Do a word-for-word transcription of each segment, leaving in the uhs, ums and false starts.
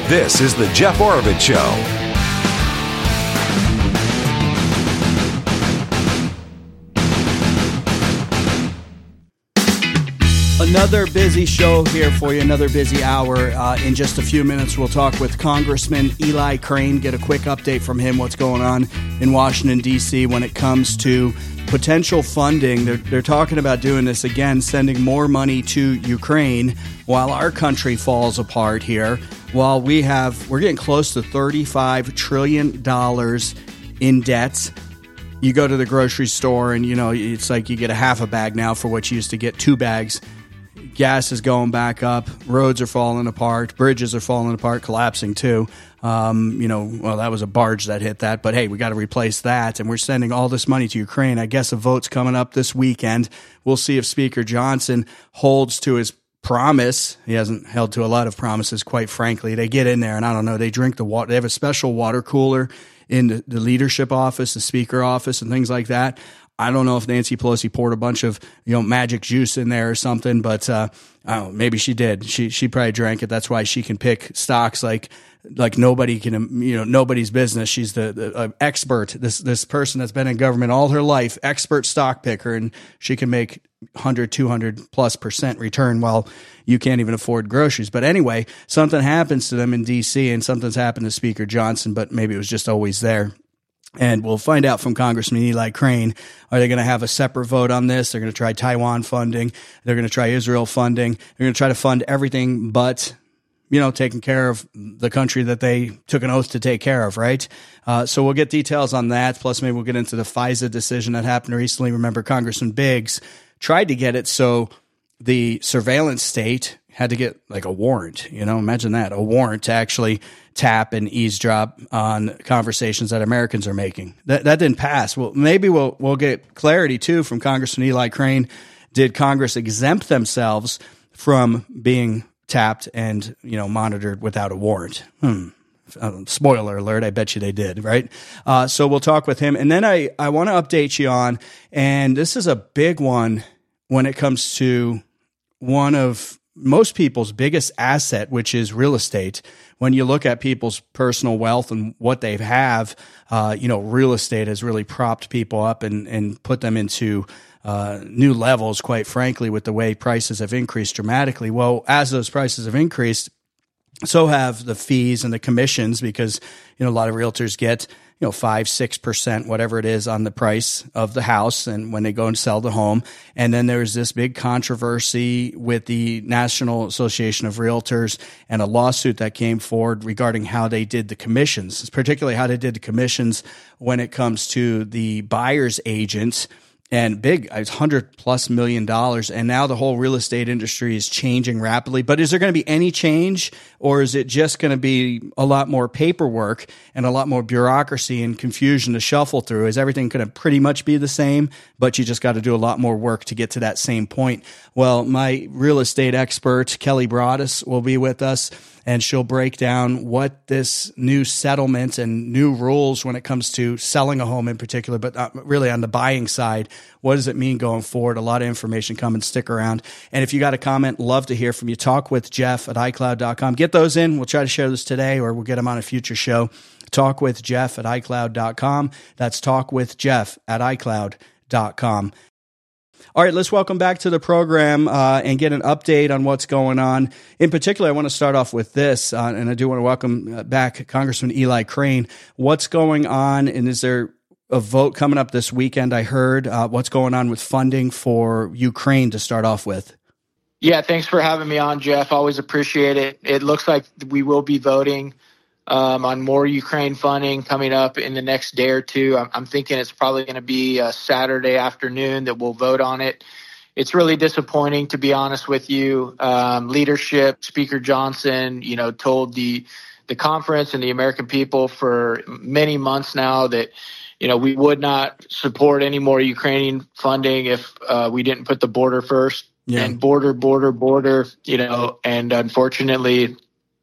This is the Jeff Oravits Show. Another busy show here for you, another busy hour. Uh, in just a few minutes, we'll talk with Congressman Eli Crane, get a quick update from him, what's going on in Washington, D C when it comes to potential funding. They're, they're talking about doing this again, sending more money to Ukraine while our country falls apart here, while we have, we're getting close to thirty-five trillion dollars in debt. You go to the grocery store and, you know, it's like you get a half a bag now for what you used to get two bags. Gas is going back up. Roads are falling apart. Bridges are falling apart, collapsing too. Um, you know, well, that was a barge that hit that. But, hey, we got to replace that. And we're sending all this money to Ukraine. I guess a vote's coming up this weekend. We'll see if Speaker Johnson holds to his promise. He hasn't held to a lot of promises, quite frankly. They get in there, and I don't know, they drink the water. They have a special water cooler in the, the leadership office, the speaker office, and things like that. I don't know if Nancy Pelosi poured a bunch of, you know, magic juice in there or something, but uh, I don't know, maybe she did. She she probably drank it. That's why she can pick stocks like like nobody can, you know, nobody's business. She's the, the uh, expert. This this person that's been in government all her life, expert stock picker, and she can make one hundred, two hundred plus percent return while you can't even afford groceries. But anyway, something happens to them in D C, and something's happened to Speaker Johnson, but maybe it was just always there. And we'll find out from Congressman Eli Crane. Are they going to have a separate vote on this? They're going to try Taiwan funding. They're going to try Israel funding. They're going to try to fund everything but, you know, taking care of the country that they took an oath to take care of, right? Uh, so we'll get details on that. Plus, maybe we'll get into the FISA decision that happened recently. Remember, Congressman Biggs tried to get it so the surveillance state had to get like a warrant, you know, imagine that, a warrant to actually tap and eavesdrop on conversations that Americans are making. That that didn't pass. Well, maybe we'll we'll get clarity too from Congressman Eli Crane. Did Congress exempt themselves from being tapped and, you know, monitored without a warrant? Hmm. Um, spoiler alert, I bet you they did, right? Uh, so we'll talk with him. And then I, I want to update you on, and this is a big one when it comes to one of most people's biggest asset, which is real estate. When you look at people's personal wealth and what they have, uh, you know, real estate has really propped people up and, and put them into uh, new levels, quite frankly, with the way prices have increased dramatically. Well, as those prices have increased, so have the fees and the commissions, because, you know, a lot of realtors get, you know, five, six percent, whatever it is, on the price of the house, and when they go and sell the home. And then there's this big controversy with the National Association of Realtors and a lawsuit that came forward regarding how they did the commissions, particularly how they did the commissions when it comes to the buyer's agents. And big, it's one hundred plus million dollars. And now the whole real estate industry is changing rapidly. But is there going to be any change, or is it just going to be a lot more paperwork and a lot more bureaucracy and confusion to shuffle through? Is everything going to pretty much be the same, but you just got to do a lot more work to get to that same point? Well, my real estate expert, Kelly Broaddus, will be with us, and she'll break down what this new settlement and new rules when it comes to selling a home in particular, but really on the buying side, what does it mean going forward? A lot of information coming. Stick around. And if you got a comment, love to hear from you. Talk with Jeff at i cloud dot com. Get those in. We'll try to share this today, or we'll get them on a future show. Talk with Jeff at i cloud dot com. That's talk with Jeff at i cloud dot com. All right, let's welcome back to the program uh, and get an update on what's going on. In particular, I want to start off with this, uh, and I do want to welcome back Congressman Eli Crane. What's going on, and is there a vote coming up this weekend? I heard uh, what's going on with funding for Ukraine to start off with. Yeah, thanks for having me on, Jeff. Always appreciate it. It looks like we will be voting um, on more Ukraine funding coming up in the next day or two. I'm, I'm thinking it's probably going to be a Saturday afternoon that we'll vote on it. It's really disappointing, to be honest with you. Um, leadership, Speaker Johnson, you know, told the the conference and the American people for many months now that, you know, we would not support any more Ukrainian funding if uh, we didn't put the border first. Yeah. And border, border, border, you know, and unfortunately,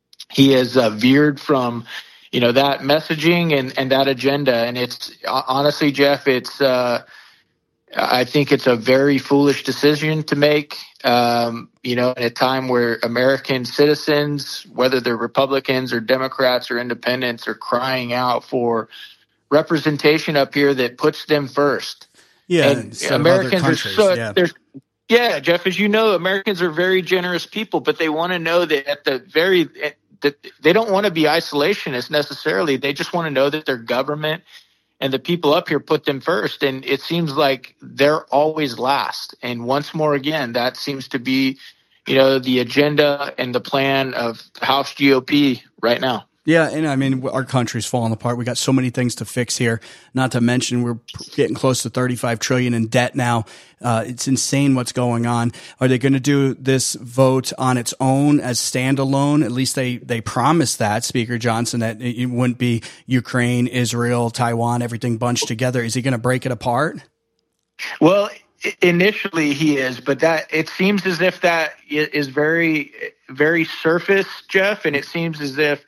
he has uh, veered from, you know, that messaging and, and that agenda. And it's honestly, Jeff, it's uh, I think it's a very foolish decision to make, um, you know, at a time where American citizens, whether they're Republicans or Democrats or independents, are crying out for representation up here that puts them first. Yeah, and Americans are so yeah. there's yeah, Jeff, as you know, Americans are very generous people, but they want to know that at the very that they don't want to be isolationists necessarily. They just want to know that their government and the people up here put them first. And it seems like they're always last. And once more again, that seems to be, you know, the agenda and the plan of House G O P right now. Yeah, and I mean, our country's falling apart. We got so many things to fix here. Not to mention, we're getting close to thirty-five trillion dollars in debt now. Uh, it's insane what's going on. Are they going to do this vote on its own as standalone? At least they, they promised that, Speaker Johnson, that it wouldn't be Ukraine, Israel, Taiwan, everything bunched together. Is he going to break it apart? Well, initially he is, but that it seems as if that is very, very surface, Jeff, and it seems as if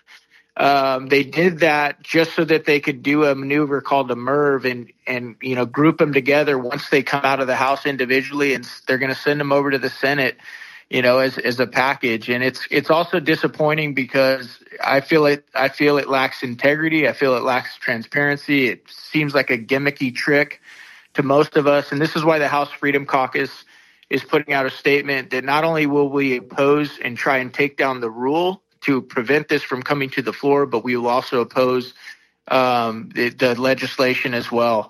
Um, they did that just so that they could do a maneuver called a MERV and, and, you know, group them together once they come out of the House individually, and they're going to send them over to the Senate, you know, as, as a package. And it's, it's also disappointing because I feel it, I feel it lacks integrity. I feel it lacks transparency. It seems like a gimmicky trick to most of us. And this is why the House Freedom Caucus is putting out a statement that not only will we oppose and try and take down the rule to prevent this from coming to the floor, but we will also oppose um, the, the legislation as well.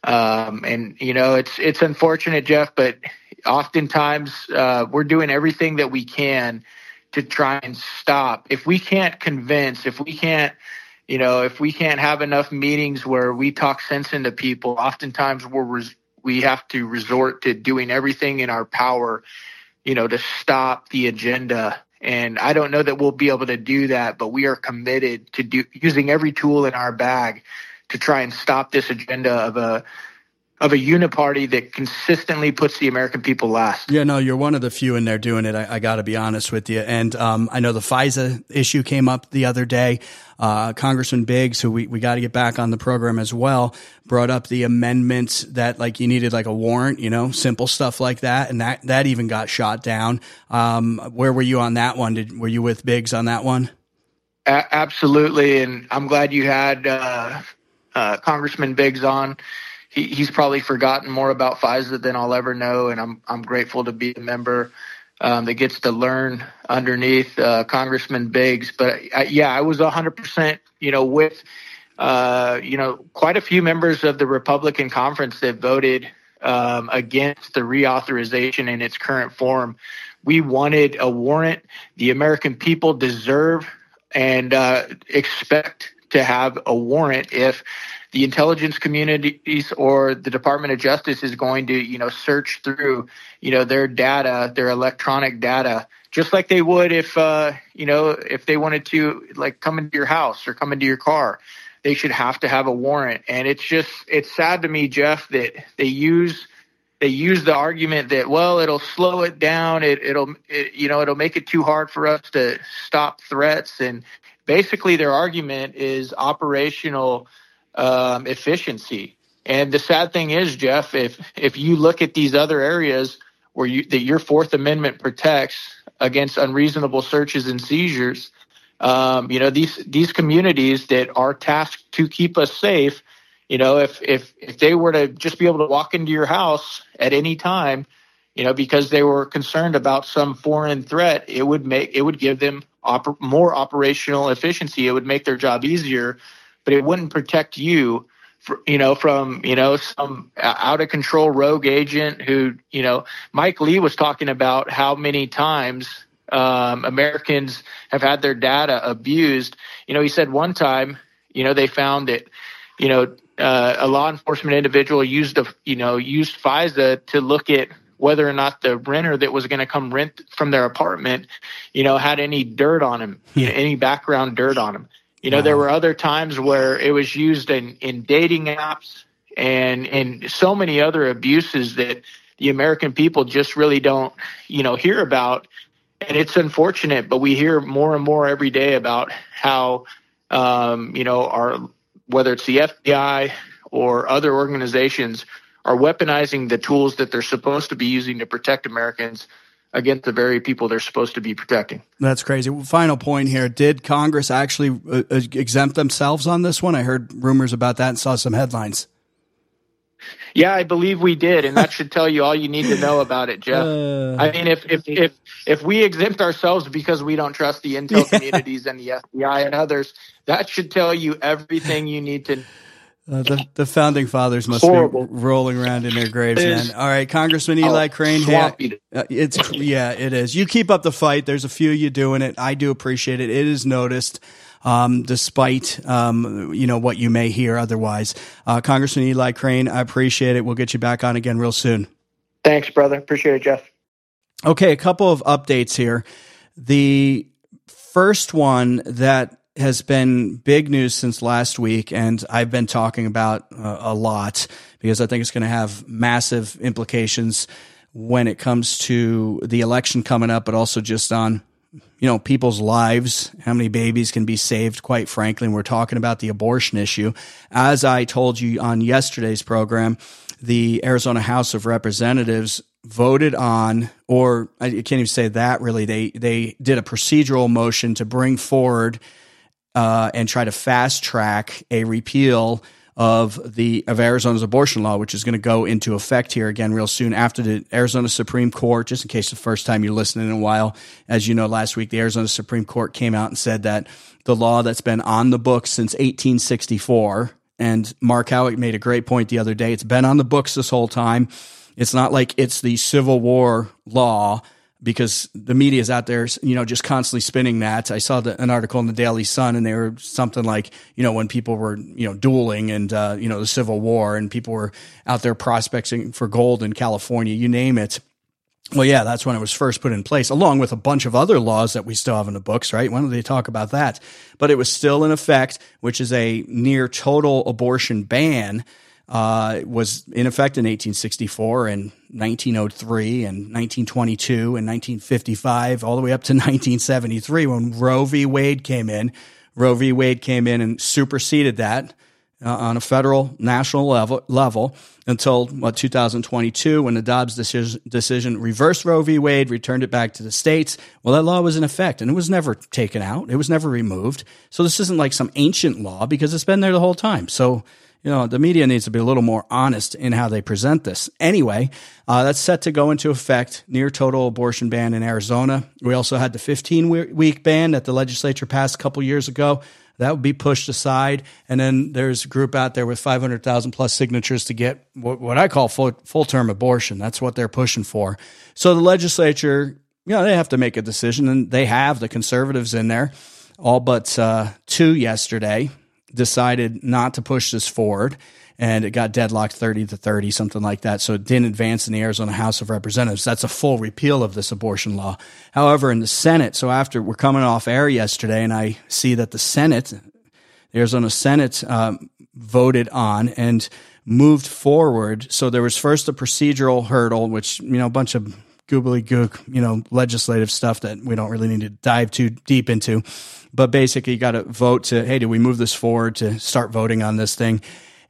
Um, and, you know, it's it's unfortunate, Jeff, but oftentimes uh, we're doing everything that we can to try and stop. If we can't convince, if we can't, you know, if we can't have enough meetings where we talk sense into people, oftentimes we're res- we have to resort to doing everything in our power, you know, to stop the agenda. And I don't know that we'll be able to do that, but we are committed to do, using every tool in our bag to try and stop this agenda of a of a uniparty that consistently puts the American people last. Yeah, no, you're one of the few in there doing it. I, I got to be honest with you. And um, I know the FISA issue came up the other day. Uh, Congressman Biggs, who we, we got to get back on the program as well, brought up the amendments that like you needed like a warrant, you know, simple stuff like that. And that, that even got shot down. Um, where were you on that one? Did, were you with Biggs on that one? A- absolutely. And I'm glad you had uh, uh, Congressman Biggs on. He, he's probably forgotten more about FISA than I'll ever know. And I'm, I'm grateful to be a member Um, that gets to learn underneath uh, Congressman Biggs. But uh, yeah, I was one hundred percent, you know, with, uh, you know, quite a few members of the Republican conference that voted um, against the reauthorization in its current form. We wanted a warrant. The American people deserve and uh, expect to have a warrant if the intelligence communities or the Department of Justice is going to, you know, search through, you know, their data, their electronic data, just like they would if, uh, you know, if they wanted to, like, come into your house or come into your car. They should have to have a warrant. And it's just, it's sad to me, Jeff, that they use, they use the argument that, well, it'll slow it down. It, it'll, it, you know, it'll make it too hard for us to stop threats. And basically their argument is operational Um, efficiency. And the sad thing is, Jeff, if if you look at these other areas where you that your Fourth Amendment protects against unreasonable searches and seizures, um, you know, these these communities that are tasked to keep us safe, you know, if if if they were to just be able to walk into your house at any time, you know, because they were concerned about some foreign threat, it would make it would give them oper- more operational efficiency. It would make their job easier. But it wouldn't protect you, for, you know, from, you know, some out of control rogue agent who, you know, Mike Lee was talking about how many times um, Americans have had their data abused. You know, he said one time, you know, they found that, you know, uh, a law enforcement individual used, a, you know, used FISA to look at whether or not the renter that was going to come rent from their apartment, you know, had any dirt on him, you know, any background dirt on him. You know, wow. There were other times where it was used in, in dating apps and, and so many other abuses that the American people just really don't, you know, hear about. And it's unfortunate, but we hear more and more every day about how, um, you know, our, whether it's the F B I or other organizations are weaponizing the tools that they're supposed to be using to protect Americans against the very people they're supposed to be protecting. That's crazy. Final point here. Did Congress actually uh, exempt themselves on this one? I heard rumors about that and saw some headlines. Yeah, I believe we did, and that should tell you all you need to know about it, Jeff. Uh, I mean, if if if if we exempt ourselves because we don't trust the intel yeah. communities and the F B I and others, that should tell you everything you need to. Uh, the the founding fathers must Horrible. be rolling around in their graves, man. All right, Congressman Eli oh, Crane. Hey, uh, it's yeah, it is. You keep up the fight. There's a few of you doing it. I do appreciate it. It is noticed. Um, despite, um, you know, what you may hear otherwise. Uh, Congressman Eli Crane, I appreciate it. We'll get you back on again real soon. Thanks, brother. Appreciate it, Jeff. Okay, a couple of updates here. The first one that has been big news since last week, and I've been talking about uh, a lot because I think it's going to have massive implications when it comes to the election coming up, but also just on you know, people's lives, how many babies can be saved, quite frankly. And we're talking about the abortion issue. As I told you on yesterday's program, the Arizona House of Representatives voted on, or I can't even say that really, they, they did a procedural motion to bring forward uh, and try to fast track a repeal of the of Arizona's abortion law, which is going to go into effect here again real soon after the Arizona Supreme Court. Just in case the first time you're listening in a while, as you know, last week the Arizona Supreme Court came out and said that the law that's been on the books since eighteen sixty-four, and Mark Howick made a great point the other day, it's been on the books this whole time. It's not like it's the Civil War law, because the media is out there, you know, just constantly spinning that. I saw the, an article in the Daily Sun, and they were something like, you know, when people were, you know, dueling and, uh, you know, the Civil War, and people were out there prospecting for gold in California, you name it. Well, yeah, that's when it was first put in place, along with a bunch of other laws that we still have in the books, right? Why don't they talk about that? But it was still in effect, which is a near total abortion ban. Uh, was in effect in eighteen sixty-four and nineteen oh three and nineteen twenty-two and nineteen fifty-five, all the way up to nineteen seventy-three when Roe v. Wade came in. Roe v. Wade came in and superseded that uh, on a federal national level, level until what, two thousand twenty-two, when the Dobbs decision, decision reversed Roe v. Wade, returned it back to the states. Well, that law was in effect, and it was never taken out. It was never removed. So this isn't like some ancient law, because it's been there the whole time. So you know, the media needs to be a little more honest in how they present this. Anyway, uh, that's set to go into effect, near total abortion ban in Arizona. We also had the fifteen-week ban that the legislature passed a couple years ago. That would be pushed aside. And then there's a group out there with five hundred thousand plus signatures to get what, what I call full, full-term abortion. That's what they're pushing for. So the legislature, you know, they have to make a decision, and they have the conservatives in there, all but uh, two yesterday, decided not to push this forward, and it got deadlocked thirty to thirty, something like that. So it didn't advance in the Arizona House of Representatives. That's a full repeal of this abortion law. However, in the Senate, so after we're coming off air yesterday, and I see that the Senate, the Arizona Senate, um, voted on and moved forward. So there was first a procedural hurdle, which, you know, a bunch of googly-gook, you know, legislative stuff that we don't really need to dive too deep into. But basically, you got to vote to, hey, do we move this forward to start voting on this thing?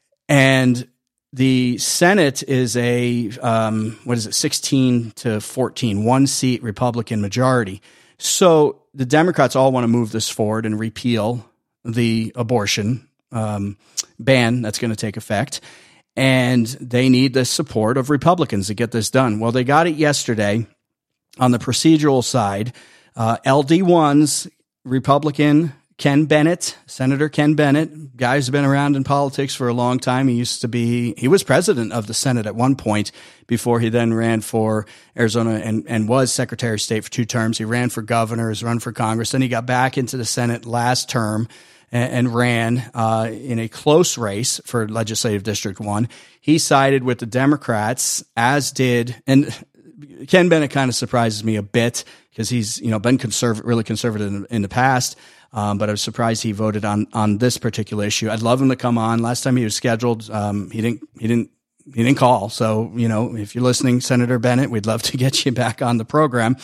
And the Senate is a, um, what is it, sixteen to fourteen, one seat Republican majority. So the Democrats all want to move this forward and repeal the abortion um, ban that's going to take effect. And they need the support of Republicans to get this done. Well, they got it yesterday on the procedural side. Uh, L D one's Republican Ken Bennett, Senator Ken Bennett, guy who's been around in politics for a long time. He used to be, he was president of the Senate at one point before he then ran for Arizona and, and was Secretary of State for two terms. He ran for governor, has run for Congress. Then he got back into the Senate last term and, and ran uh, in a close race for Legislative District one. He sided with the Democrats, as did, and Ken Bennett kind of surprises me a bit because he's, you know, been conservative, really conservative in, in the past. Um, but I was surprised he voted on, on this particular issue. I'd love him to come on. Last time he was scheduled, um, he didn't, he didn't, he didn't call. So, you know, if you're listening, Senator Bennett, we'd love to get you back on the program.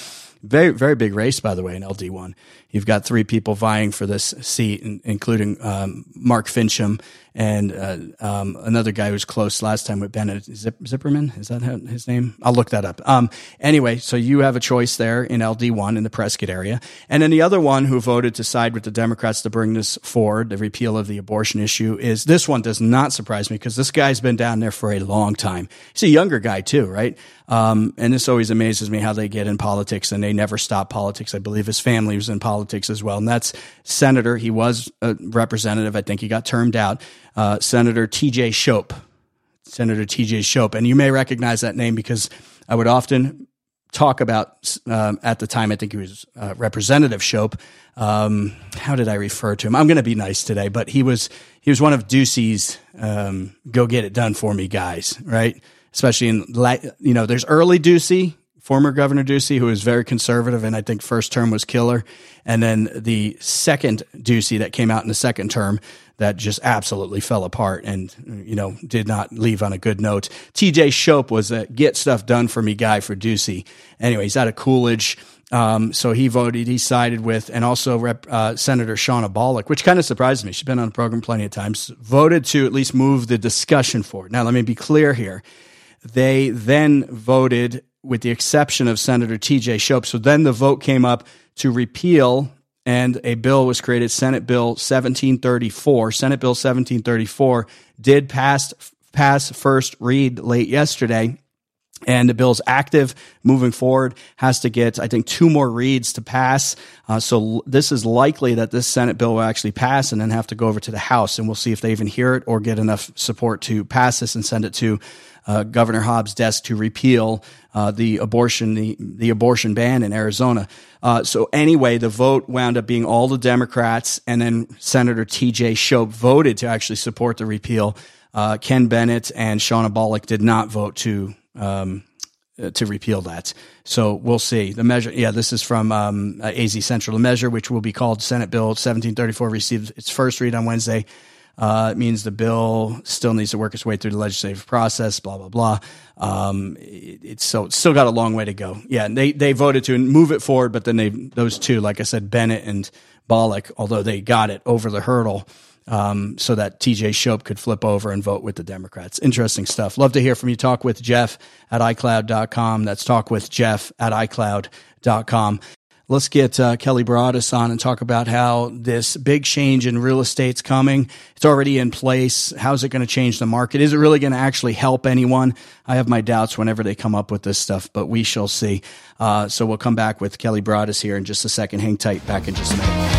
Very, very big race, by the way, in L D one. You've got three people vying for this seat, including um, Mark Fincham and uh, um, another guy who was close last time with Bennett Zip- Zipperman. Is that his name? I'll look that up. Um, anyway, so you have a choice there in L D one in the Prescott area. And then the other one who voted to side with the Democrats to bring this forward, the repeal of the abortion issue, is this one does not surprise me because this guy's been down there for a long time. He's a younger guy too, right? Um, and this always amazes me how they get in politics, and they never stop politics. I believe his family was in politics as well. And that's Senator. He was a representative. I think he got termed out. Uh, Senator T J Shope. Senator T J Shope. And you may recognize that name because I would often talk about, um, at the time, I think he was uh, Representative Shope. Um, how did I refer to him? I'm going to be nice today, but he was, he was one of Ducey's, um, go get it done for me guys, right? Especially in, you know, there's early Ducey, former Governor Ducey, who was very conservative, and I think first term was killer. And then the second Ducey that came out in the second term that just absolutely fell apart and, you know, did not leave on a good note. T J Shope was a get stuff done for me guy for Ducey. Anyway, he's out of Coolidge. Um, so he voted, he sided with, and also Rep, uh, Senator Shauna Bollock, which kind of surprised me. She's been on the program plenty of times, voted to at least move the discussion forward. Now, let me be clear here. They then voted with the exception of Senator T J Shope. So then the vote came up to repeal, and a bill was created, Senate Bill seventeen thirty-four. Senate Bill seventeen thirty-four did pass, pass first read late yesterday. And the bill's active moving forward, has to get, I think, two more reads to pass. Uh, so l- this is likely that this Senate bill will actually pass and then have to go over to the House. And we'll see if they even hear it or get enough support to pass this and send it to uh, Governor Hobbs' desk to repeal uh, the abortion, the, the abortion ban in Arizona. Uh, so anyway, the vote wound up being all the Democrats, and then Senator T J Shope voted to actually support the repeal. Uh, Ken Bennett and Shauna Bollock did not vote to um, to repeal that. So we'll see. The measure, yeah, this is from um, A Z Central. The measure, which will be called Senate Bill seventeen thirty-four, received its first read on Wednesday. Uh, it means the bill still needs to work its way through the legislative process, blah, blah, blah. Um, it, it's so, it's still got a long way to go. Yeah, and they, they voted to move it forward, but then they, those two, like I said, Bennett and Bollock, although they got it over the hurdle, Um, so that T J Shope could flip over and vote with the Democrats. Interesting stuff. Love to hear from you. Talk with Jeff at i cloud dot com. That's talk with Jeff at i cloud dot com. Let's get uh, Kelly Broaddus on and talk about how this big change in real estate's coming. It's already in place. How's it going to change the market? Is it really going to actually help anyone? I have my doubts whenever they come up with this stuff, but we shall see. Uh, so we'll come back with Kelly Broaddus here in just a second. Hang tight. Back in just a minute.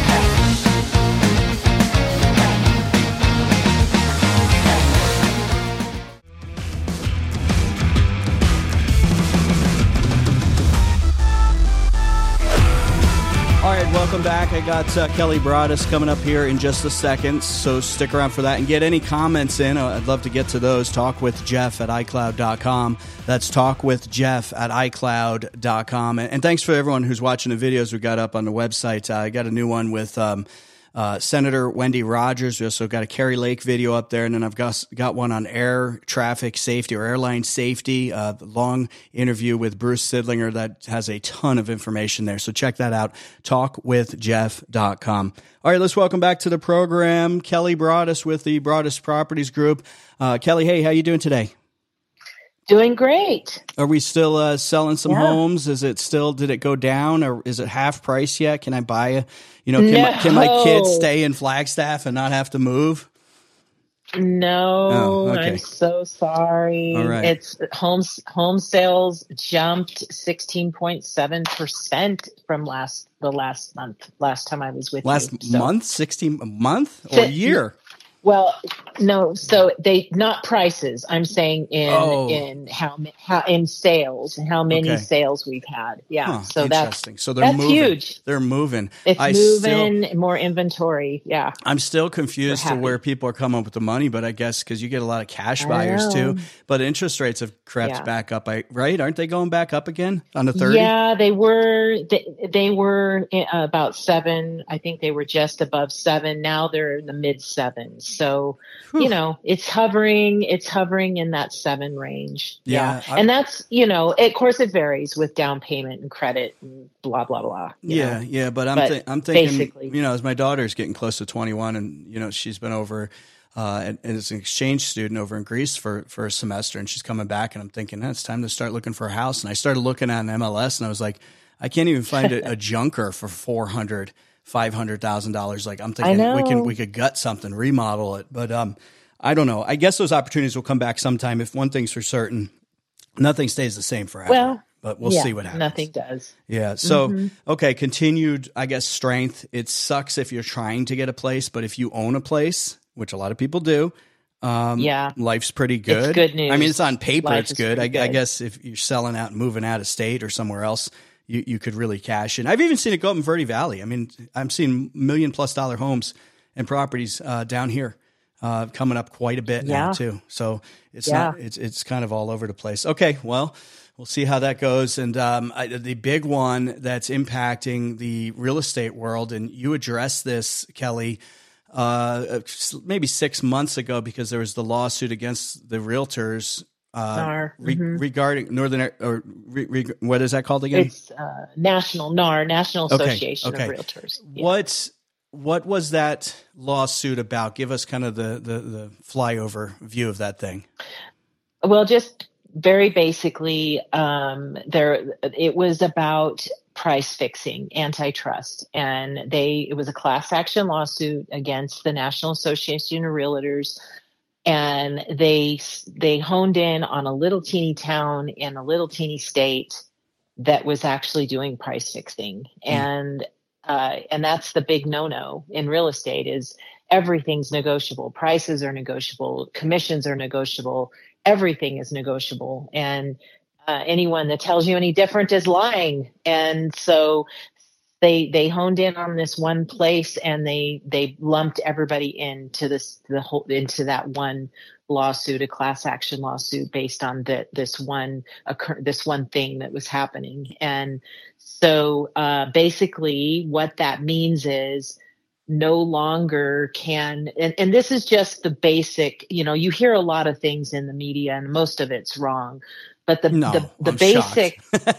Welcome back. I got uh, Kelly Broaddus coming up here in just a second, so stick around for that and get any comments in. I'd love to get to those. Talk with Jeff at i cloud dot com. That's talk with Jeff at i cloud dot com. And, and thanks for everyone who's watching the videos we got up on the website. Uh, I got a new one with um, uh, Senator Wendy Rogers. We also got a Kari Lake video up there, and then I've got got one on air traffic safety or airline safety. Uh, the long interview with Bruce Sidlinger that has a ton of information there. So check that out. talk with jeff dot com. All right, let's welcome back to the program Kelly Broaddus with the Broaddus Properties Group. Uh, Kelly, hey, how you doing today? Doing great. Are we still uh, selling some yeah. homes? Is it still, did it go down, or is it half price yet? Can I buy a, you know, can, no. my, can my kids stay in Flagstaff and not have to move? No, oh, okay. I'm so sorry. All right. It's home, home sales jumped sixteen point seven percent from last, the last month, last time I was with last you. Last so. month, sixteen a month or a year? Well, no, so they, not prices. I'm saying in, oh. in how, how, in sales and how many okay. sales we've had. Yeah. Huh, so that's, so they're that's moving. huge. They're moving. It's I moving, still, more inventory. Yeah. I'm still confused to where people are coming up with the money, but I guess because you get a lot of cash I buyers know. too. But interest rates have crept yeah. back up, right? Aren't they going back up again on the thirty? Yeah, they were. They, they were about seven. I think they were just above seven. Now they're in the mid sevens. So you know, it's hovering, it's hovering in that seven range. Yeah. yeah. And that's, you know, of course it varies with down payment and credit and blah, blah, blah. Yeah. know? Yeah. But I'm, but th- I'm thinking, basically, you know, as my daughter's getting close to twenty-one and, you know, she's been over, uh, and, and is an exchange student over in Greece for, for a semester, and she's coming back, and I'm thinking, eh, it's time to start looking for a house. And I started looking at an M L S, and I was like, I can't even find a, a junker for four hundred, five hundred thousand dollars. Like, I'm thinking we can, we could gut something, remodel it. But, um, I don't know. I guess those opportunities will come back sometime. If one thing's for certain, nothing stays the same forever. Well, but we'll yeah, see what happens. Nothing does. Yeah. So, mm-hmm. okay. Continued, I guess, strength. It sucks if you're trying to get a place, but if you own a place, which a lot of people do, um, yeah, life's pretty good. It's good news. I mean, it's on paper. Life it's good. I, good. I guess if you're selling out and moving out of state or somewhere else, you, you could really cash in. I've even seen it go up in Verde Valley. I mean, I'm seeing million plus dollar homes and properties uh, down here. Uh, coming up quite a bit yeah. now too. So it's yeah. not, it's, it's kind of all over the place. Okay. Well, we'll see how that goes. And um, I, the big one that's impacting the real estate world, and you addressed this, Kelly, uh, maybe six months ago, because there was the lawsuit against the realtors uh, re- mm-hmm. regarding Northern, or re- re- what is that called again? It's uh, National N A R, National Association okay. Okay. of Realtors. Yeah. What's, What was that lawsuit about? Give us kind of the, the, the flyover view of that thing. Well, just very basically, um, there it was about price fixing, antitrust, and they it was a class action lawsuit against the National Association of Realtors, and they they honed in on a little teeny town in a little teeny state that was actually doing price fixing, mm. and. Uh, and that's the big no-no in real estate is everything's negotiable. Prices are negotiable. Commissions are negotiable. Everything is negotiable. And uh, anyone that tells you any different is lying. And so they they honed in on this one place, and they they lumped everybody into this the whole into that one lawsuit, a class action lawsuit based on that this one occur, this one thing that was happening. And so uh, basically what that means is no longer can, and, and this is just the basic, you know, you hear a lot of things in the media and most of it's wrong, but the, no, the, the I'm basic,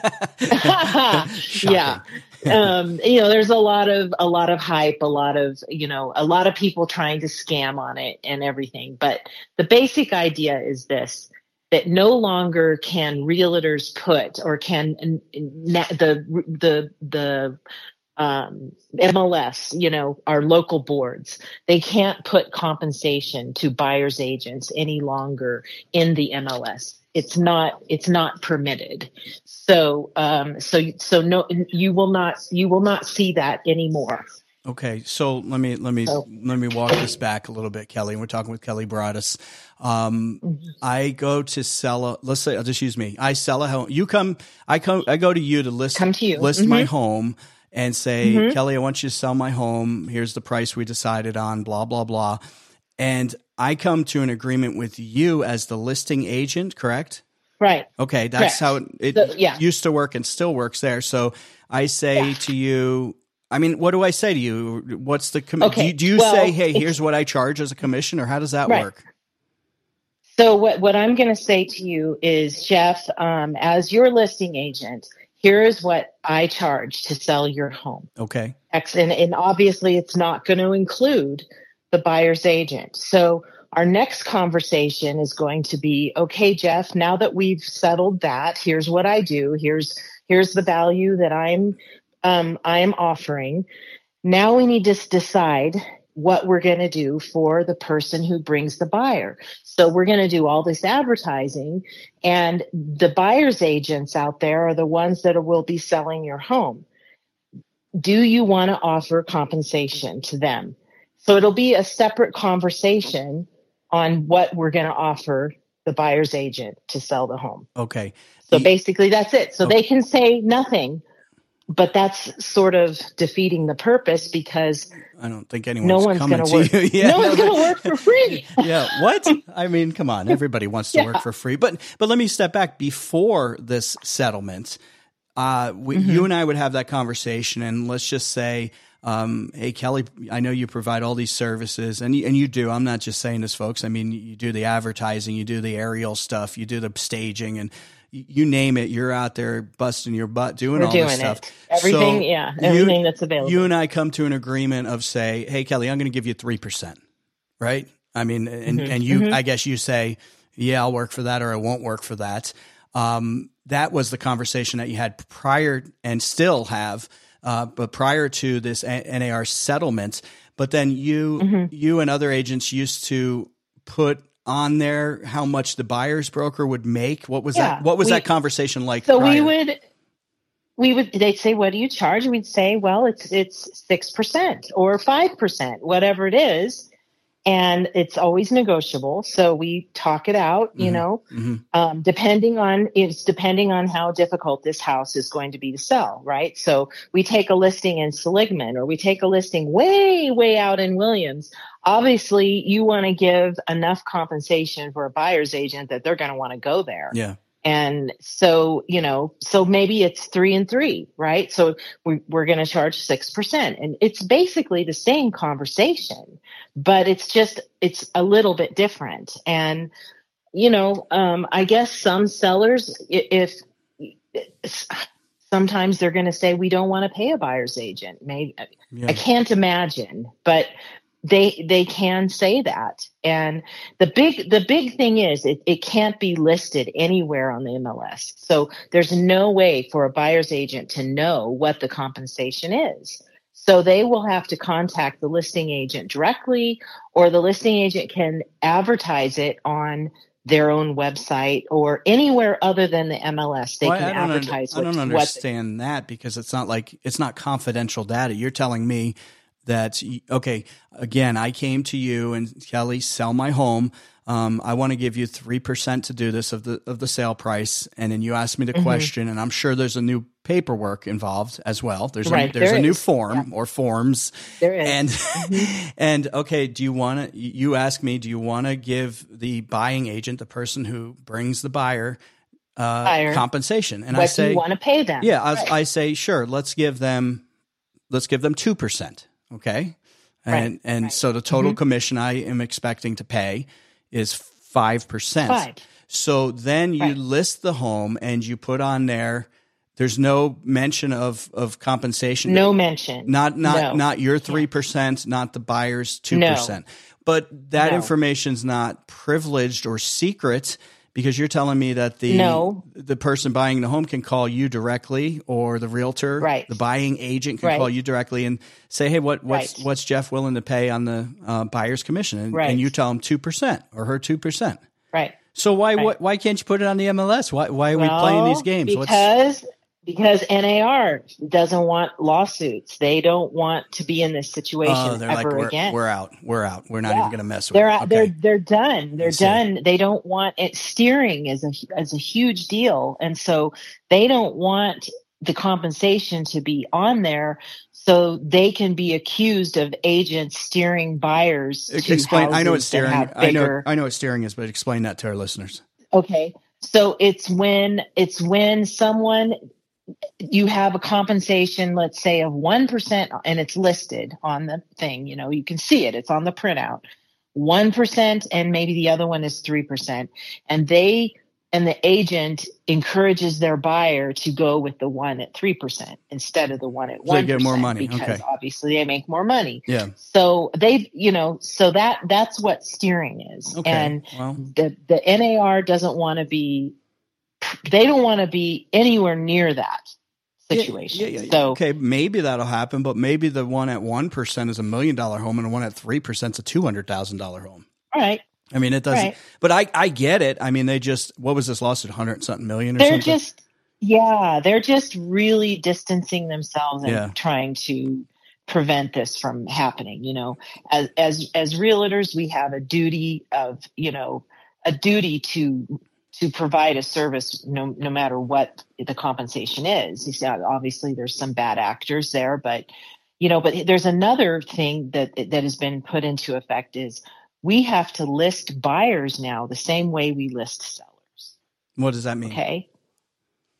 yeah. um, you know, there's a lot of, a lot of hype, a lot of, you know, a lot of people trying to scam on it and everything. But the basic idea is this, that no longer can realtors put, or can the, the, the, um, M L S, you know, our local boards, they can't put compensation to buyer's agents any longer in the M L S. It's not, it's not permitted. So, um, so, so no, you will not, you will not see that anymore. Okay. So let me, let me, so, let me walk this back a little bit, Kelly. We're talking with Kelly Broaddus. Um, mm-hmm. I go to sell a, let's say, I'll just use me. I sell a home. You come, I come, I go to you to list, come to you. list mm-hmm. my home and say, mm-hmm. Kelly, I want you to sell my home. Here's the price we decided on, blah, blah, blah. And I come to an agreement with you as the listing agent, correct? Right. Okay. That's correct. how it, so, it yeah. used to work and still works there. So I say yeah. to you, I mean, what do I say to you? What's the commission? Okay. Do you, do you well, say, hey, here's what I charge as a commission, or how does that right. work? So what, what I'm going to say to you is, Jeff, um, as your listing agent, here is what I charge to sell your home. Okay. And, and obviously it's not going to include the buyer's agent. So our next conversation is going to be, okay, Jeff, now that we've settled that, here's what I do. Here's, here's the value that I'm, um, I'm offering. Now we need to decide what we're going to do for the person who brings the buyer. So we're going to do all this advertising, and the buyer's agents out there are the ones that will be selling your home. Do you want to offer compensation to them? So it'll be a separate conversation on what we're going to offer the buyer's agent to sell the home. Okay. So basically that's it. So okay. They can say nothing, but that's sort of defeating the purpose, because I don't think anyone's no one's coming gonna to work. you. Yeah, no one's going to work for free. Yeah. What? I mean, come on. Everybody wants to yeah. work for free. But but let me step back. Before this settlement, uh, we, mm-hmm. you and I would have that conversation, and let's just say um, hey, Kelly, I know you provide all these services, and you, and you do. I'm not just saying this, folks. I mean, you do the advertising, you do the aerial stuff, you do the staging, and you name it. You're out there busting your butt doing We're all doing this stuff. It. Everything, so yeah, everything you, that's available. You and I come to an agreement of say, hey, Kelly, I'm going to give you three percent, right? I mean, and, mm-hmm. and you, mm-hmm. I guess you say, yeah, I'll work for that, or I won't work for that. Um, that was the conversation that you had prior and still have, uh, but prior to this N A R settlement. But then you, mm-hmm. you and other agents used to put on there how much the buyer's broker would make. What was yeah, that? What was we, that conversation like? So prior? we would, we would, they'd say, what do you charge? And we'd say, well, it's, it's six percent or five percent, whatever it is. And it's always negotiable. So we talk it out, you mm-hmm. know, mm-hmm. Um, depending on, it's depending on how difficult this house is going to be to sell, right? So we take a listing in Seligman, or we take a listing way, way out in Williams. Obviously, you want to give enough compensation for a buyer's agent that they're going to want to go there. Yeah. And so, you know, so maybe it's three and three, right? So we, we're going to charge six percent, and it's basically the same conversation, but it's just, it's a little bit different. And, you know, um, I guess some sellers, if, if sometimes they're going to say, we don't want to pay a buyer's agent. Maybe yeah. I can't imagine, but They they can say that. And the big the big thing is it, it can't be listed anywhere on the M L S. So there's no way for a buyer's agent to know what the compensation is. So they will have to contact the listing agent directly, or the listing agent can advertise it on their own website or anywhere other than the M L S. They well, can I don't advertise. Under, what, I don't understand what that, because it's not like it's not confidential data. You're telling me that, okay, again, I came to you and Kelly, sell my home. Um, I want to give you three percent to do this of the, of the sale price. And then you asked me the mm-hmm. question, and I'm sure there's a new paperwork involved as well. There's right, a, there's there a new is. form yeah. or forms. There is. And, mm-hmm. and okay, do you want to, you ask me, do you want to give the buying agent, the person who brings the buyer, uh, buyer. compensation? And what I say, do you want to pay them? Yeah. I, right. I say, sure, let's give them, let's give them two percent. Okay. And right, and right. so the total mm-hmm. commission I am expecting to pay is five percent. Five. So then you right. list the home and you put on there, there's no mention of, of compensation. No mention. Not not no. not your three percent, not the buyer's two percent. No. But that no. information's not privileged or secret, because you're telling me that the no. the person buying the home can call you directly, or the realtor, right. the buying agent can right. call you directly and say, hey, what what's right. what's Jeff willing to pay on the uh, buyer's commission? And, right. and you tell him two percent or her two percent. Right. So why right. why, why can't you put it on the M L S? Why why are well, we playing these games? Because what's, because N A R doesn't want lawsuits. They don't want to be in this situation oh, they're ever like, we're, again. We're out. We're out. We're not yeah. even going to mess with they're, it. Okay. They're they're done. They're done. They don't want it. Steering is a is a huge deal, and so they don't want the compensation to be on there, so they can be accused of agents steering buyers to explain. I know what steering. I know. I know what steering is, but explain that to our listeners. Okay. So it's when it's when someone, you have a compensation, let's say of one percent, and it's listed on the thing, you know, you can see it, it's on the printout, one percent, and maybe the other one is three percent. And they, and the agent encourages their buyer to go with the one at three percent instead of the one at one percent. So they get more money. Because okay. obviously they make more money. Yeah. So they, you know, so that, that's what steering is. Okay. And well. the, the N A R doesn't want to be, they don't want to be anywhere near that situation. Yeah, yeah, yeah. So, okay, maybe that'll happen, but maybe the one at one percent is a million dollar home and the one at three percent is a two hundred thousand dollars home. All right. I mean, it doesn't, right. but I, I get it. I mean, they just, what was this lawsuit? Hundred something million or they're something? just, yeah, they're just really distancing themselves and yeah. trying to prevent this from happening. You know, as, as, as realtors, we have a duty of, you know, a duty to, to provide a service no, no matter what the compensation is. You see, obviously there's some bad actors there, but, you know, but there's another thing that, that has been put into effect is, we have to list buyers now the same way we list sellers. What does that mean? Okay.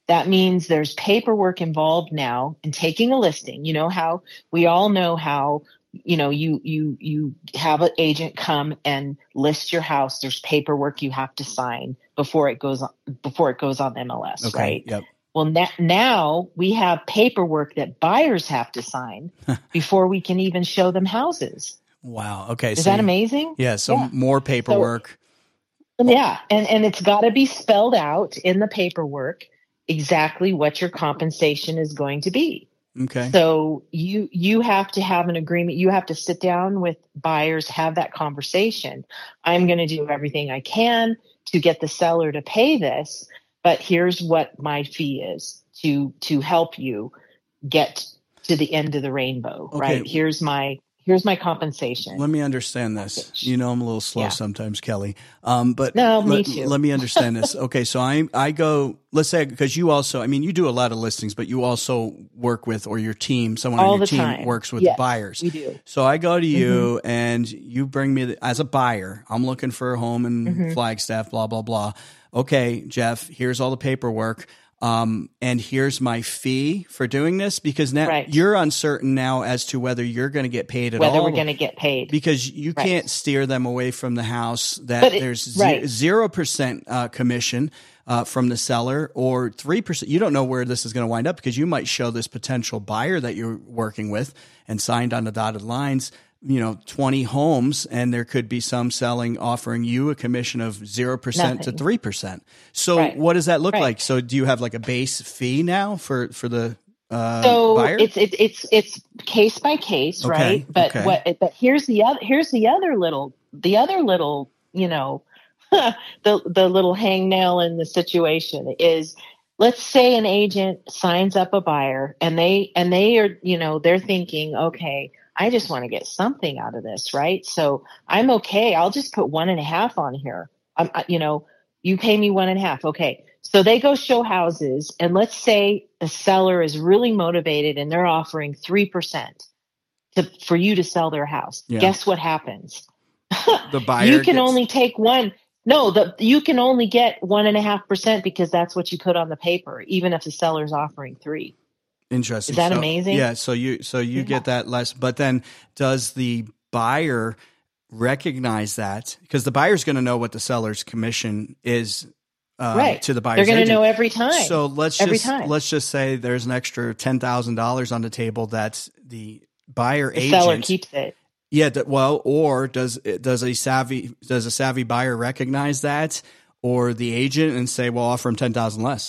That means there's paperwork involved now in taking a listing. You know how we all know how, you know, you, you, you have an agent come and list your house. There's paperwork you have to sign before it goes on, before it goes on M L S, Okay, right? yep. Well, na- now we have paperwork that buyers have to sign before we can even show them houses. Wow. Okay. Is so that you- amazing? Yeah. So Yeah. more paperwork. So, yeah. And, and it's got to be spelled out in the paperwork exactly what your compensation is going to be. Okay. So you you have to have an agreement. You have to sit down with buyers, have that conversation. I'm going to do everything I can to get the seller to pay this, but here's what my fee is to to help you get to the end of the rainbow, Okay. right? Here's my here's my compensation. Let me understand this. You know, I'm a little slow Yeah. sometimes, Kelly. Um, but No, me let, too. let me understand this. Okay. So I, I go, let's say, because you also, I mean, you do a lot of listings, but you also work with, or your team, someone on All your the team time. works with Yes, buyers. we do. So I go to you and you bring me the, as a buyer, I'm looking for a home in Mm-hmm. Flagstaff, blah, blah, blah. Okay, Jeff, here's all the paperwork. Um, and here's my fee for doing this, because now Right. you're uncertain now as to whether you're going to get paid at Whether all. we're going to get paid. Because you Right. can't steer them away from the house that But it- there's right. zero percent uh, commission uh, from the seller, or three percent. You don't know where this is going to wind up, because you might show this potential buyer that you're working with and signed on the dotted lines, you know, twenty homes, and there could be some selling offering you a commission of zero percent to Nothing. three percent. So Right. what does that look Right. like? So do you have like a base fee now for, for the uh, So buyer? it's it's it's it's case by case, Okay, right? But okay. what? But here's the other here's the other little the other little you know the the little hangnail in the situation is, let's say an agent signs up a buyer and they and they are you know they're thinking, okay, I just want to get something out of this, right? So I'm okay. I'll just put one and a half on here. I'm I- you know you pay me one and a half, okay. So they go show houses, and let's say the seller is really motivated and they're offering three percent to, for you to sell their house. Yeah. Guess what happens? The buyer You can gets- only take one. No, the, you can only get one and a half percent because that's what you put on the paper, even if the seller's offering three. Interesting. Is that So- amazing? Yeah. So you so you Yeah. get that less, but then does the buyer recognize that? Because the buyer's going to know what the seller's commission is uh, Right. to the buyer's They're going to agent. know every time. So let's Every just time. let's just say there's an extra ten thousand dollars on the table that the buyer the agent seller keeps it. Yeah, that, well, or does does a savvy does a savvy buyer recognize that, or the agent, and say, "Well, offer him ten thousand less."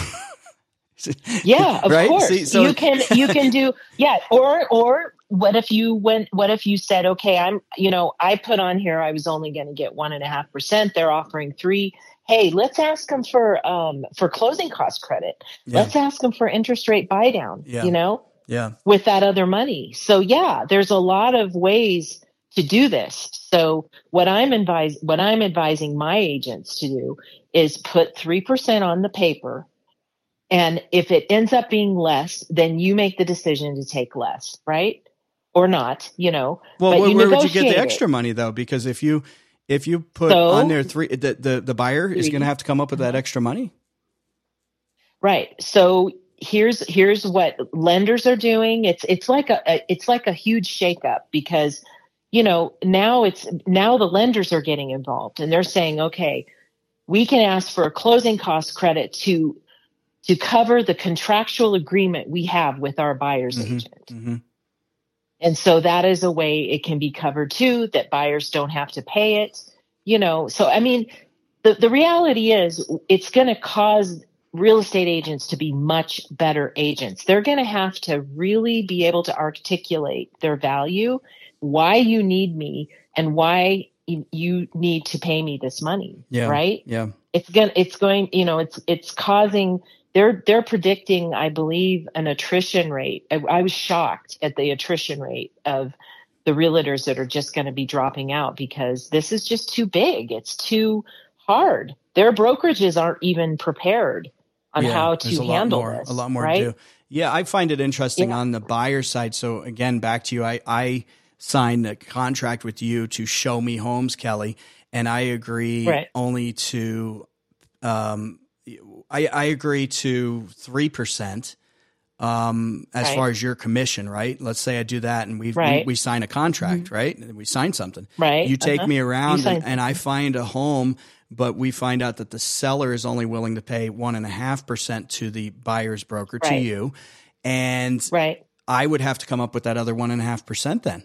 Yeah, of Right? course. See, so- you can you can do yeah. Or or what if you went? What if you said, okay, I'm you know I put on here I was only going to get one and a half percent. They're offering three. Hey, let's ask them for um for closing cost credit. Yeah. Let's ask them for interest rate buy down. Yeah. You know, Yeah, with that other money. So yeah, there's a lot of ways to do this. So what I'm advise what I'm advising my agents to do is put three percent on the paper. And if it ends up being less, then you make the decision to take less, right? Or not, you know. well, but where, you where would you get negotiate the it. extra money though? Because if you if you put So- on there three, the the, the buyer is Three. going to have to come up with that extra money. Right. So here's here's what lenders are doing. It's it's like a, a it's like a huge shakeup because you know now it's now the lenders are getting involved and they're saying, okay, we can ask for a closing cost credit to to cover the contractual agreement we have with our buyer's Mhm. agent. Mm-hmm. And so that is a way it can be covered too, that buyers don't have to pay it, you know. So, I mean, the, the reality is it's going to cause real estate agents to be much better agents. They're going to have to really be able to articulate their value, why you need me and why you, you need to pay me this money, Yeah. right? Yeah. It's going, it's going, you know, it's, it's causing, they're, they're predicting, I believe, an attrition rate. I, I was shocked at the attrition rate of the realtors that are just going to be dropping out because this is just too big. It's too hard. Their brokerages aren't even prepared on Yeah, how there's to a lot handle more, this. a lot more right? to do. Yeah, I find it interesting Yeah. on the buyer side. So again, back to you, I, I signed a contract with you to show me homes, Kelly, and I agree Right. only to um, I, I agree to three percent um, as right. far as your commission, right? Let's say I do that and we right. we, we sign a contract, mm-hmm. right? And we sign something. Right. You take uh-huh. me around and, and and I find a home, but we find out that the seller is only willing to pay one and a half percent to the buyer's broker, right. to you. And right. I would have to come up with that other one and a half percent then.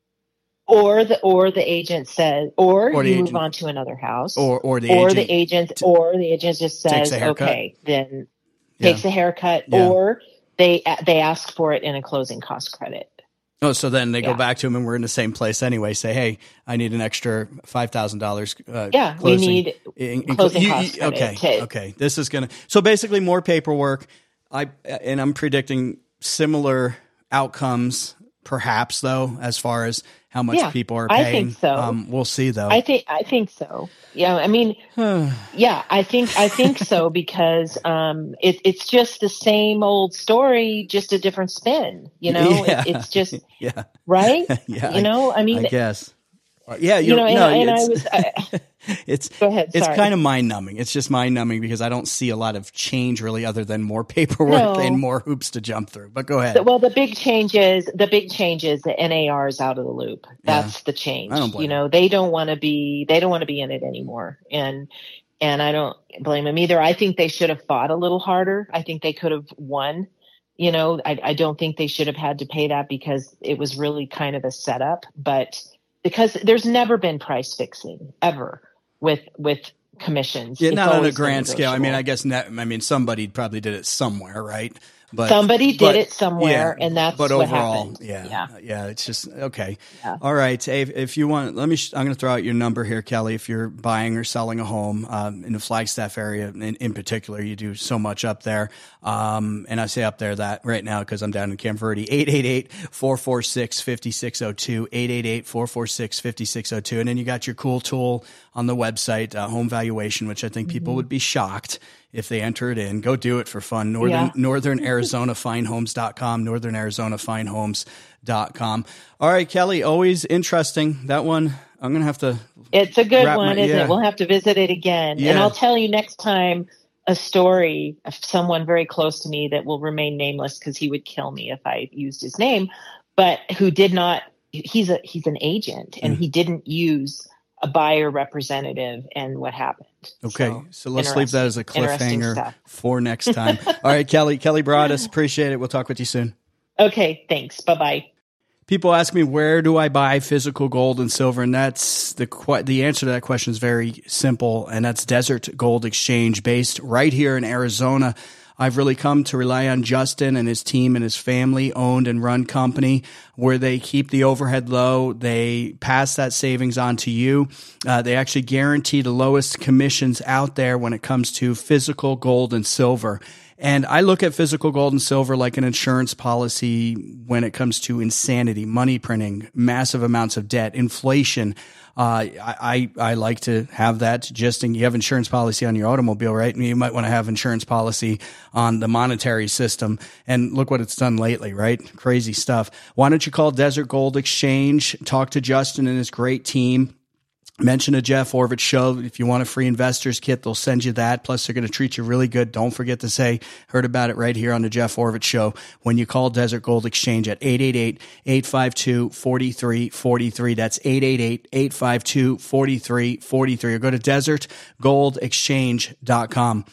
Or the or the agent says, or, or you agent, move on to another house, or or the or agent, the agent, t- or the agent just says, okay, then yeah. takes a haircut, yeah. or they they ask for it in a closing cost credit. Oh, so then they yeah. go back to him and we're in the same place anyway. Say, hey, I need an extra five thousand uh, dollars. Yeah, closing, we need in, in, closing you, cost you, credit. Okay, to, okay. This is gonna. So basically, more paperwork. I and I'm predicting similar outcomes, perhaps though, as far as how much yeah, people are paying. I think so. Um, we'll see though. I think I think so. Yeah, I mean, yeah, I think I think so because um, it, it's just the same old story, just a different spin. You know, yeah. it, it's just yeah, right. yeah, you know, I mean, I guess. Yeah, you know, and, no, and I was. I, it's go ahead. It's sorry. kind of mind numbing. It's just mind numbing because I don't see a lot of change really, other than more paperwork no. and more hoops to jump through. But go ahead. Well, the big change is the big change is the N A R is out of the loop. That's yeah. the change. I don't blame you know, them. they don't want to be. They don't want to be in it anymore. And and I don't blame them either. I think they should have fought a little harder. I think they could have won. You know, I, I don't think they should have had to pay that because it was really kind of a setup. But because there's never been price fixing ever with with commissions. Yeah, it's not on a always grand scale. I mean, negotiable. I guess net, I mean somebody probably did it somewhere, right? But somebody did but, it somewhere, yeah, and that's but what overall, happened. yeah, yeah, yeah, it's just okay. Yeah. All right, if, if you want, let me. I'm going to throw out your number here, Kelly. If you're buying or selling a home um, in the Flagstaff area, in, in particular, you do so much up there. Um, and I say up there that right now because I'm down in Camp Verde. eight eight eight, four four six, five six zero two, eight eight eight, four four six, five six zero two, and then you got your cool tool on the website, uh, home valuation, which I think people mm-hmm. would be shocked if they enter it in. Go do it for fun. Northern yeah. Northern Arizona Fine Homes dot com, Northern Arizona Fine Homes dot com. All right, Kelly, always interesting. That one, I'm going to have to. It's a good wrap one, my, isn't yeah. it? We'll have to visit it again. Yeah. And I'll tell you next time a story of someone very close to me that will remain nameless because he would kill me if I used his name, but who did not, he's a, he's an agent and mm. he didn't use a buyer representative and what happened. Okay. So, so let's leave that as a cliffhanger for next time. All right, Kelly, Kelly Broaddus, appreciate it. We'll talk with you soon. Okay. Thanks. Bye-bye. People ask me, where do I buy physical gold and silver? And that's the the answer to that question is very simple. And that's Desert Gold Exchange, based right here in Arizona. I've really come to rely on Justin and his team and his family owned and run company where they keep the overhead low. They pass that savings on to you. Uh, they actually guarantee the lowest commissions out there when it comes to physical gold and silver. And I look at physical gold and silver like an insurance policy when it comes to insanity, money printing, massive amounts of debt, inflation. Uh, I, I, I like to have that just in, you have insurance policy on your automobile, right? And you might want to have insurance policy on the monetary system. And look what it's done lately, right? Crazy stuff. Why don't you call Desert Gold Exchange, talk to Justin and his great team. Mention a Jeff Oravits show. If you want a free investor's kit, they'll send you that. Plus, they're going to treat you really good. Don't forget to say, heard about it right here on the Jeff Oravits show when you call Desert Gold Exchange at eight eight eight, eight five two, four three four three. That's eight eight eight, eight five two, four three four three. Or go to desert gold exchange dot com.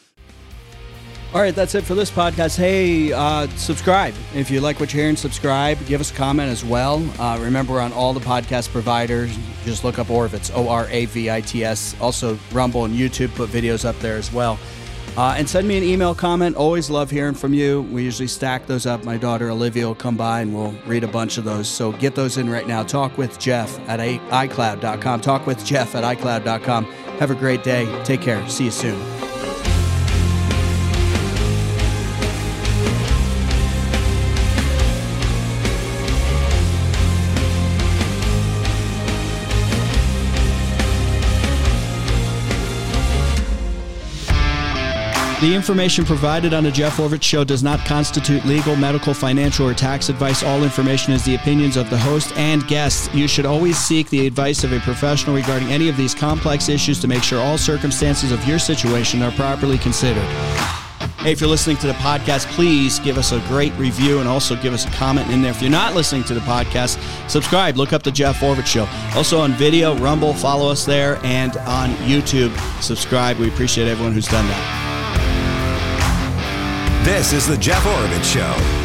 All right, that's it for this podcast. Hey, uh, subscribe. If you like what you're hearing, subscribe. Give us a comment as well. Uh, remember, we're on all the podcast providers. Just look up Oravits, O R A V I T S. Also, Rumble and YouTube, put videos up there as well. Uh, and send me an email comment. Always love hearing from you. We usually stack those up. My daughter Olivia will come by and we'll read a bunch of those. So get those in right now. Talk with Jeff at i cloud dot com. Talk with Jeff at i cloud dot com. Have a great day. Take care. See you soon. The information provided on the Jeff Oravits Show does not constitute legal, medical, financial, or tax advice. All information is the opinions of the host and guests. You should always seek the advice of a professional regarding any of these complex issues to make sure all circumstances of your situation are properly considered. Hey, if you're listening to the podcast, please give us a great review and also give us a comment in there. If you're not listening to the podcast, subscribe. Look up the Jeff Oravits Show. Also on video, Rumble, follow us there, and on YouTube, subscribe. We appreciate everyone who's done that. This is the Jeff Oravits Show.